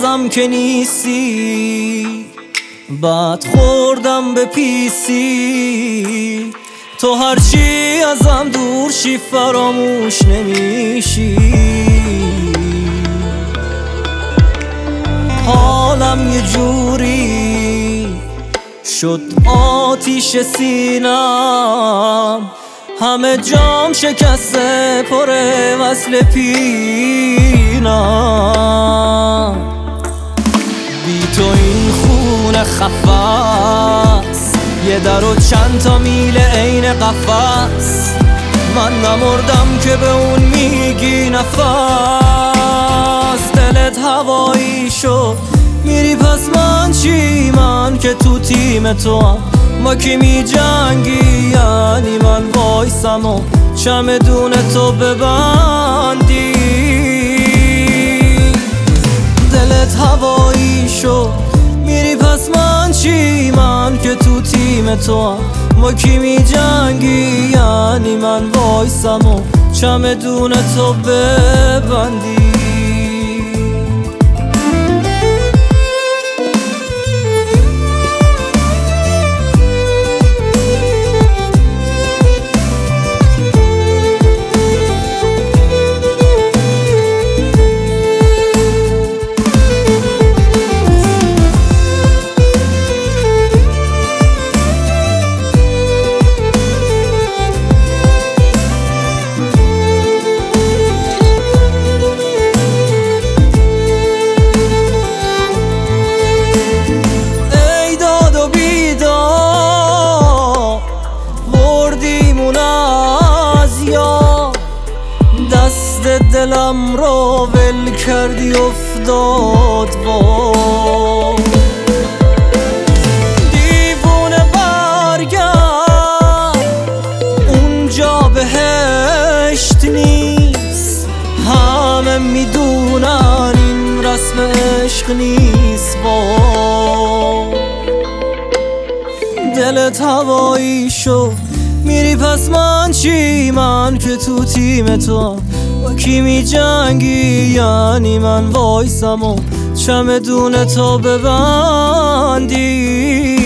هم که نیستی، بعد خوردم به پیسی. تو هرچی ازم دور شی فراموش نمیشی. حالم یه جوری شد آتیش سینم، همه جام شکسته پر وصل پینم. بی تو این خونه خفست، یه در و چند تا میل عین قفس. من نمردم که به اون میگی نفس. دلت هوایی شد میری پس من چی؟ من که تو تیم تو هم با کی می جنگی؟ یعنی من وایسم و چمدون تو ببندی؟ دلت هوایی شد میری پس من چی؟ من که تو تیم تو هم با کی می جنگی؟ یعنی من وایسم و چمدون تو ببندی؟ دلم رو ول کردی افتاد با دیوونه. برگرد اونجا بهشت نیست، همه میدونن این رسم عشق نیست. با دلت هوایی شد میری پس من چی؟ من که تو تیم تو با کی می جنگی؟ یعنی من وایسم و چمدون تو ببندی؟